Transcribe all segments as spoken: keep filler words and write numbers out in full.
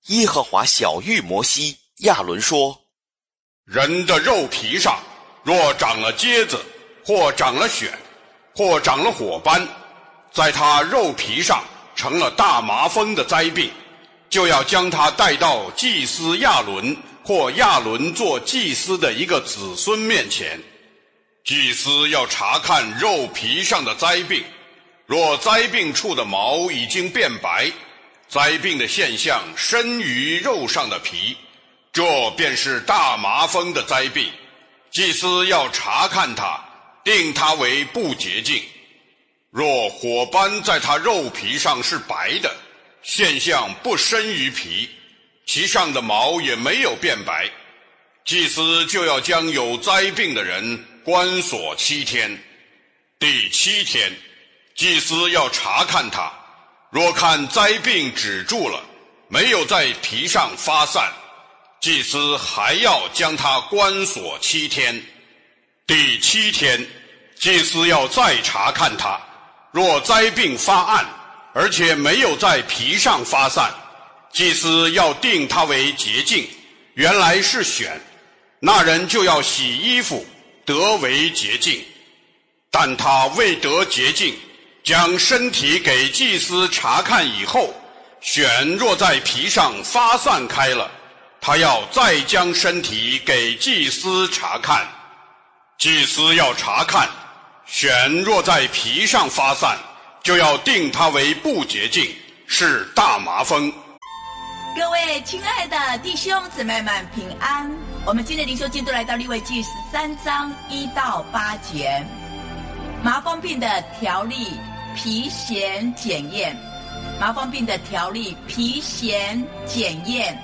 耶和华晓谕摩西、亚伦说： 人的肉皮上若长了疖子，或长了癣，或长了火斑，在他肉皮上成了大麻风的灾病，就要将他带到祭司亚伦或亚伦做祭司的一个子孙面前。祭司要查看肉皮上的灾病，若灾病处的毛已经变白，灾病的现象深于肉上的皮，这便是大麻风的灾病。祭司要查看它，定它为不洁净。若火斑在它肉皮上是白的，现象不深于皮，其上的毛也没有变白，祭司就要将有灾病的人关锁七天。第七天，祭司要查看他，若看灾病止住了，没有在皮上发散，祭司还要将他关锁七天。第七天，祭司要再查看他，若灾病发暗，而且没有在皮上发散，祭司要定他为洁净，原来是癣，那人就要洗衣服，得为洁净。但他未得洁净，将身体给祭司查看以后，癣若在皮上发散开了，他要再将身体给祭司查看。祭司要查看，癣若在皮上发散，就要定他为不洁净，是大麻风。 各位亲爱的弟兄姊妹们平安，我们今天灵修进度来到利未记十三章一到八节。麻风病的条例皮癣检验，麻风病的条例皮癣检验。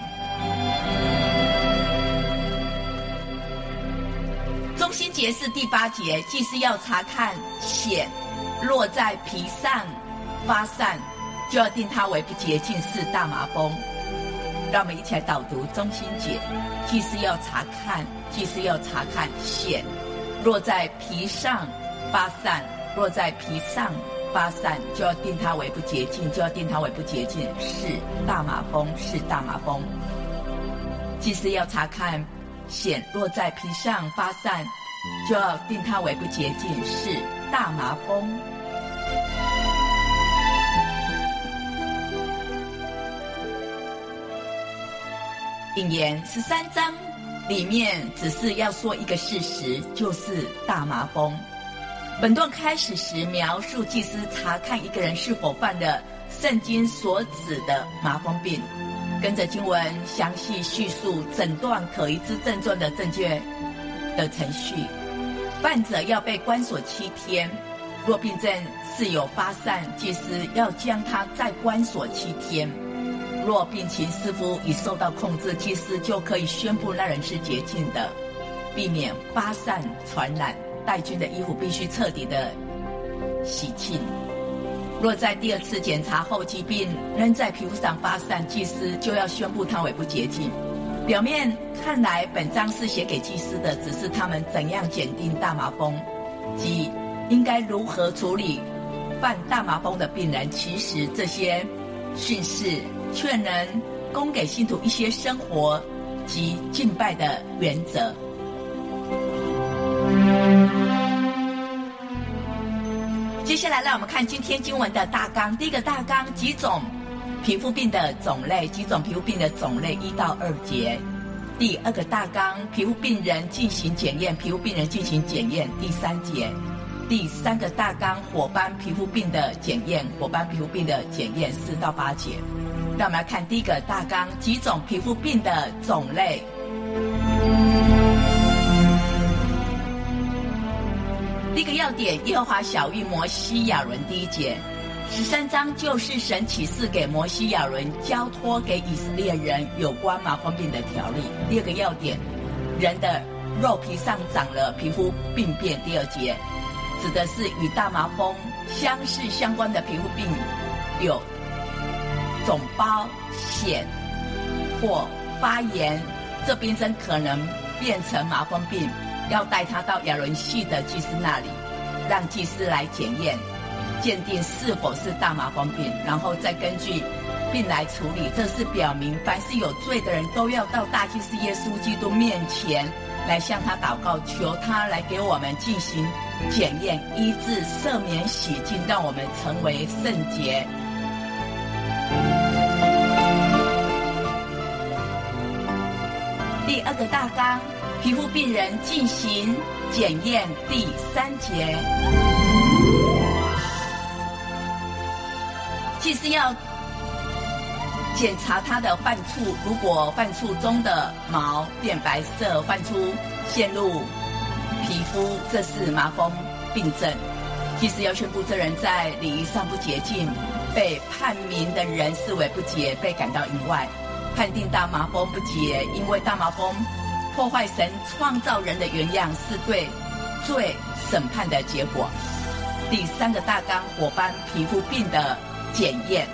中心节是第八节，祭司要查看癣落在皮上发散，就要定它为不洁净，是大麻风。让我们一起来导读中心节。祭司要查看，祭司要查看癣落在皮上发散，落在皮上发散，就要定它为不洁净，就要定它为不洁净，是大麻风，是大麻风。祭司要查看癣落在皮上发散，就要定它为不洁净，是大麻风。引言十三章里面只是要说一个事实，就是大麻风。本段开始时描述祭司查看一个人是否犯了圣经所指的麻风病，跟着经文详细叙述诊断可疑之症状的正确的程序。患者要被关锁七天，若病症是有发散，祭司要将他再关锁七天。若病情似乎已受到控制，祭司就可以宣布那人是洁净的，避免发散传染。带菌的衣服必须彻底的洗净。若在第二次检查后疾病仍在皮肤上发散，祭司就要宣布它为不洁净。表面看来本章是写给祭司的，只是他们怎样检定大麻风及应该如何处理犯大麻风的病人，其实这些训示却能供给信徒一些生活及敬拜的原则。接下来让我们看今天经文的大纲。第一个大纲，几种皮肤病的种类，几种皮肤病的种类一到二节。第二个大纲，皮肤病人进行检验，皮肤病人进行检验，第三节。第三个大纲，火斑皮肤病的检验，火斑皮肤病的检验，四到八节。让我们来看第一个大纲，几种皮肤病的种类。第一个要点，耶和华晓谕摩西亚伦，第一节，十三章就是神启示给摩西亚伦，交托给以色列人有关麻风病的条例。第二个要点，人的肉皮上长了皮肤病变。第二节指的是与大麻风相似相关的皮肤病，有肿包、癣或发炎，这病症可能变成麻风病，要带他到亚伦系的祭司那里，让祭司来检验鉴定是否是大麻风病，然后再根据并来处理。这是表明凡是有罪的人都要到大祭司耶稣基督面前来向他祷告，求他来给我们进行检验、医治、赦免、洗净，让我们成为圣洁。第二个大纲，皮肤病人进行检验，第三节，祭司要检查他的犯处，如果犯处中的毛变白色，犯出陷入皮肤，这是麻风病症。祭司要宣布这人在礼仪上不洁净，被判明的人视为不洁，被赶到营外。判定大麻风不洁，因为大麻风破坏神创造人的原样，是对罪审判的结果。第三个大纲，火斑皮肤病的检验。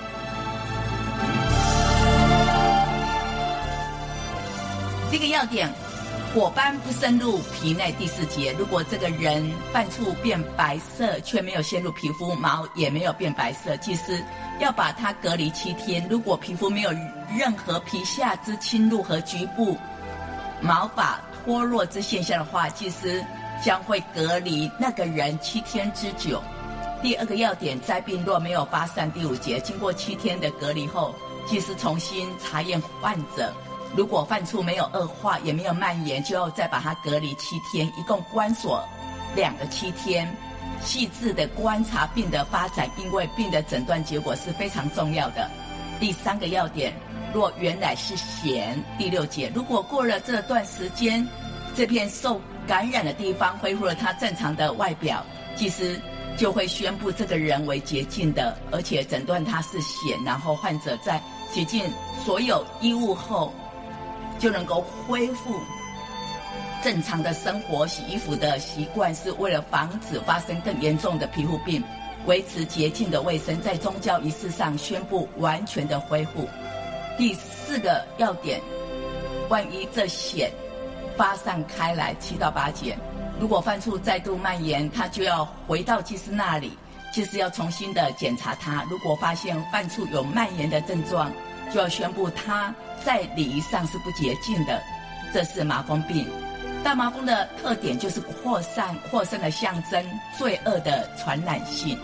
第一个要点，火斑不深入皮内。第四节，如果这个人犯处变白色，却没有陷入皮肤，毛也没有变白色，祭司要把它隔离七天。如果皮肤没有任何皮下之侵入和局部毛发脱落之现象的话，祭司将会隔离那个人七天之久。第二个要点，灾病若没有发散。第五节，经过七天的隔离后，祭司重新查验患者，如果犯处没有恶化，也没有蔓延，就要再把它隔离七天，一共关锁两个七天。细致的观察病的发展，因为病的诊断结果是非常重要的。第三个要点，若原来是癣。第六节，如果过了这段时间，这片受感染的地方恢复了它正常的外表，祭司就会宣布这个人为洁净的，而且诊断他是癣，然后患者在洗净所有衣物后就能够恢复正常的生活。洗衣服的习惯是为了防止发生更严重的皮肤病，维持洁净的卫生，在宗教仪式上宣布完全的恢复。第四个要点，万一这癣发散开来，七到八节，如果犯处再度蔓延，他就要回到祭司那里，祭司要重新的检查他。如果发现犯处有蔓延的症状，就要宣布他在礼仪上是不洁净的。这是麻风病。大麻风的特点就是扩散，扩散的象征罪恶的传染性。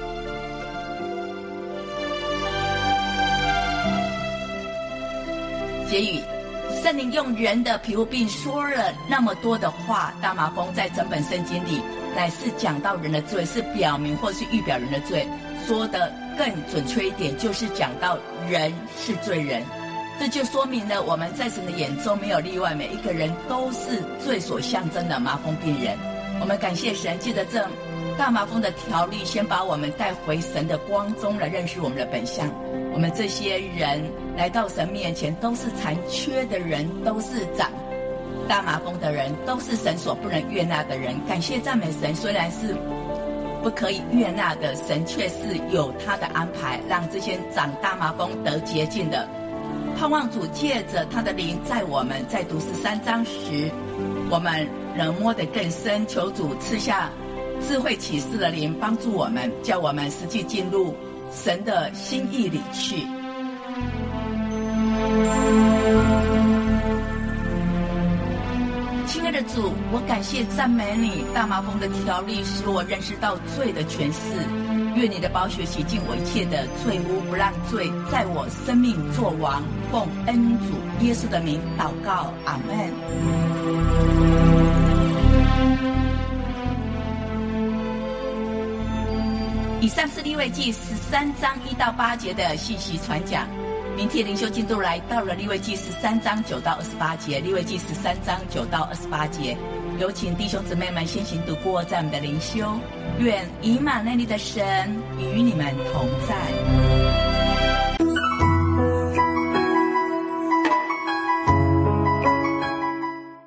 结语，圣灵用人的皮肤病说了那么多的话，大麻风在整本圣经里乃是讲到人的罪，是表明或是预表人的罪。说的更准确一点，就是讲到人是罪人。这就说明了我们在神的眼中没有例外，每一个人都是罪所象征的麻风病人。我们感谢神，借着这大麻风的条例，先把我们带回神的光中来认识我们的本相。我们这些人来到神面前，都是残缺的人，都是长大麻风的人，都是神所不能悦纳的人。感谢赞美神，虽然是不可以悦纳的，神却是有他的安排，让这些长大麻风得洁净的。盼望主借着他的灵，在我们在读十三章时，我们能摸得更深。求主赐下智慧启示的灵，帮助我们，叫我们实际进入神的心意里去。亲爱的主，我感谢赞美你，大麻风的条例使我认识到罪的权势。愿你的宝血洗净我一切的罪污，不让罪在我生命作王。奉恩主耶稣的名祷告，阿们。以上是利未记十三章一到八节的信息传讲。明天灵修进度来到了利未记十三章九到二十八节，利未记十三章九到二十八节。有请弟兄姊妹们先行读过在我们的灵修。愿以马内利的神与你们同在。